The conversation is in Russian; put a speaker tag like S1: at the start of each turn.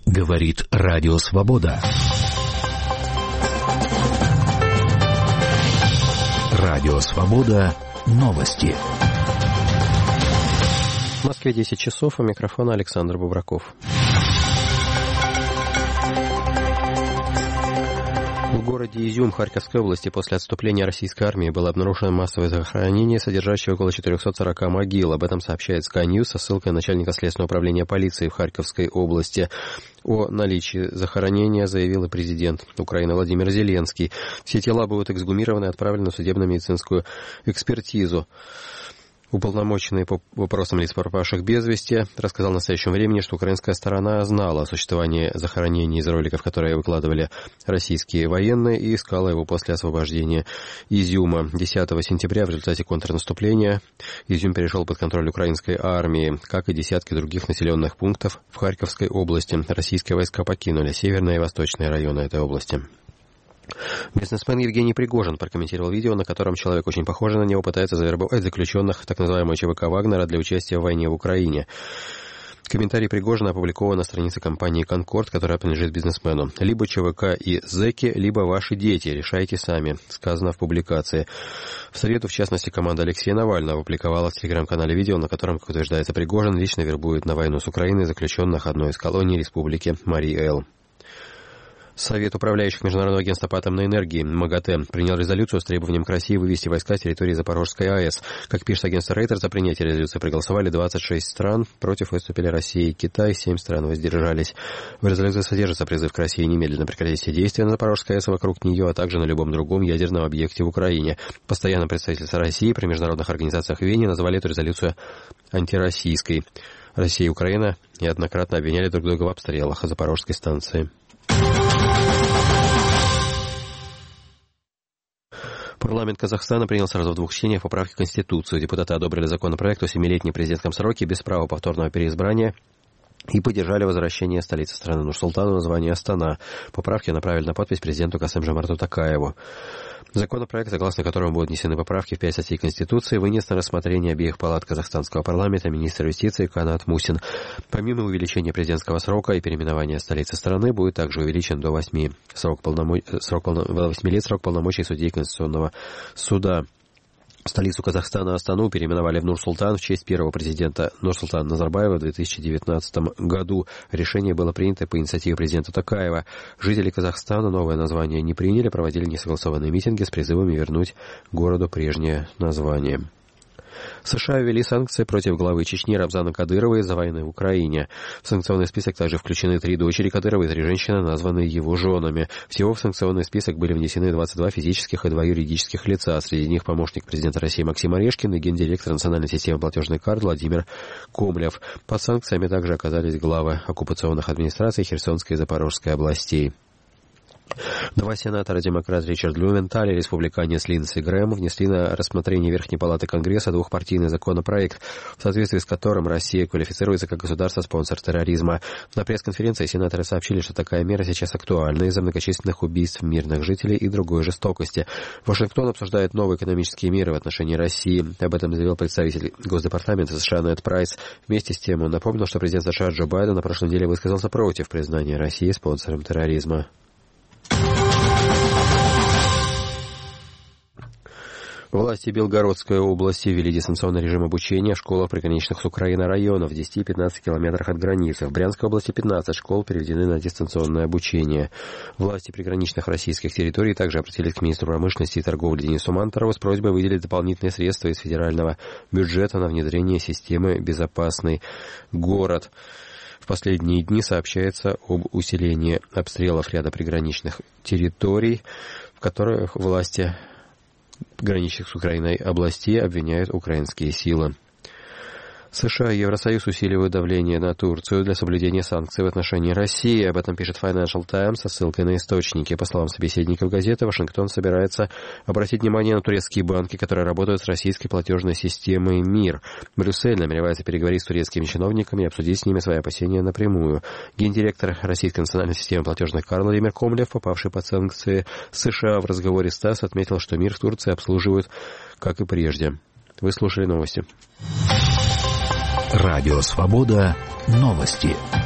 S1: Говорит Радио Свобода. Радио Свобода. Новости.
S2: В Москве 10 часов, у микрофона Александр Бубраков. В городе Изюм Харьковской области после отступления российской армии было обнаружено массовое захоронение, содержащее около 440 могил. Об этом сообщает Sky News со ссылкой на начальника Следственного управления полиции в Харьковской области. О наличии захоронения заявил и президент Украины Владимир Зеленский. Все тела будут эксгумированы и отправлены на судебно-медицинскую экспертизу. Уполномоченный по вопросам лиц, пропавших без вести, рассказал в настоящем времени, что украинская сторона знала о существовании захоронений из роликов, которые выкладывали российские военные, и искала его после освобождения Изюма. 10 сентября в результате контрнаступления Изюм перешел под контроль украинской армии, как и десятки других населенных пунктов в Харьковской области. Российские войска покинули северные и восточные районы этой области. Бизнесмен Евгений Пригожин прокомментировал видео, на котором человек, очень похожий на него, пытается завербовать заключенных так называемого ЧВК «Вагнера» для участия в войне в Украине. Комментарий Пригожина опубликован на странице компании «Конкорд», которая принадлежит бизнесмену. «Либо ЧВК и зэки, либо ваши дети. Решайте сами», сказано в публикации. В среду, в частности, команда Алексея Навального опубликовала в телеграм-канале видео, на котором, как утверждается, Пригожин лично вербует на войну с Украиной заключенных одной из колоний республики Марий-Эл. Совет управляющих Международного агентства по атомной энергии МАГАТЭ принял резолюцию с требованием к России вывести войска с территории Запорожской АЭС. Как пишет агентство Рейтер, за принятие резолюции проголосовали 26 стран, против выступили Россия и Китай, 7 стран воздержались. В резолюции содержится призыв к России немедленно прекратить все действия на Запорожской АЭС и вокруг нее, а также на любом другом ядерном объекте в Украине. Постоянное представительство России при международных организациях в Вене назвали эту резолюцию антироссийской. Россия и Украина неоднократно обвиняли друг друга в обстрелах Запорожской станции. Парламент Казахстана принял сразу в двух чтениях поправки в Конституцию. Депутаты одобрили законопроект о 7-летнем президентском сроке без права повторного переизбрания и поддержали возвращение столицы страны Нур-Султану на звание Астана. Поправки направили на подпись президенту Касым-Жомарту Токаеву. Законопроект, согласно которому будут внесены поправки в 5 статей Конституции, вынес на рассмотрение обеих палат казахстанского парламента министр юстиции Канат Мусин. Помимо увеличения президентского срока и переименования столицы страны, будет также увеличен до 8 лет срок полномочий судей Конституционного суда. Столицу Казахстана Астану переименовали в Нур-Султан в честь первого президента Нурсултана Назарбаева в 2019 году. Решение было принято по инициативе президента Токаева. Жители Казахстана новое название не приняли, проводили несогласованные митинги с призывами вернуть городу прежнее название. США ввели санкции против главы Чечни Рамзана Кадырова из-за войны в Украине. В санкционный список также включены 3 дочери Кадырова и 3 женщины, названные его женами. Всего в санкционный список были внесены 22 физических и 2 юридических лица. Среди них помощник президента России Максим Орешкин и гендиректор национальной системы платежных карт Владимир Комлев. Под санкциями также оказались главы оккупационных администраций Херсонской и Запорожской областей. 2 сенатора-демократ Ричард Блюменталь и республиканец Линдси Грэм внесли на рассмотрение Верхней Палаты Конгресса двухпартийный законопроект, в соответствии с которым Россия квалифицируется как государство-спонсор терроризма. На пресс-конференции сенаторы сообщили, что такая мера сейчас актуальна из-за многочисленных убийств мирных жителей и другой жестокости. Вашингтон обсуждает новые экономические меры в отношении России. Об этом заявил представитель Госдепартамента США Нед Прайс. Вместе с тем он напомнил, что президент США Джо Байден на прошлой неделе высказался против признания России спонсором терроризма. Власти Белгородской области ввели дистанционный режим обучения в школах приграничных с Украиной районов в 10 и 15 километрах от границы. В Брянской области 15 школ переведены на дистанционное обучение. Власти приграничных российских территорий также обратились к министру промышленности и торговли Денису Мантурову с просьбой выделить дополнительные средства из федерального бюджета на внедрение системы «Безопасный город». В последние дни сообщается об усилении обстрелов ряда приграничных территорий, в которых власти граничных с Украиной областей обвиняют украинские силы. США и Евросоюз усиливают давление на Турцию для соблюдения санкций в отношении России. Об этом пишет Financial Times со ссылкой на источники. По словам собеседников газеты, Вашингтон собирается обратить внимание на турецкие банки, которые работают с российской платежной системой МИР. Брюссель намеревается переговорить с турецкими чиновниками и обсудить с ними свои опасения напрямую. Гендиректор Российской национальной системы платежных карт Владимир Комлев, попавший под санкции США, в разговоре с ТАСС отметил, что МИР в Турции обслуживают, как и прежде. Вы слушали новости.
S1: Радио Свобода. Новости.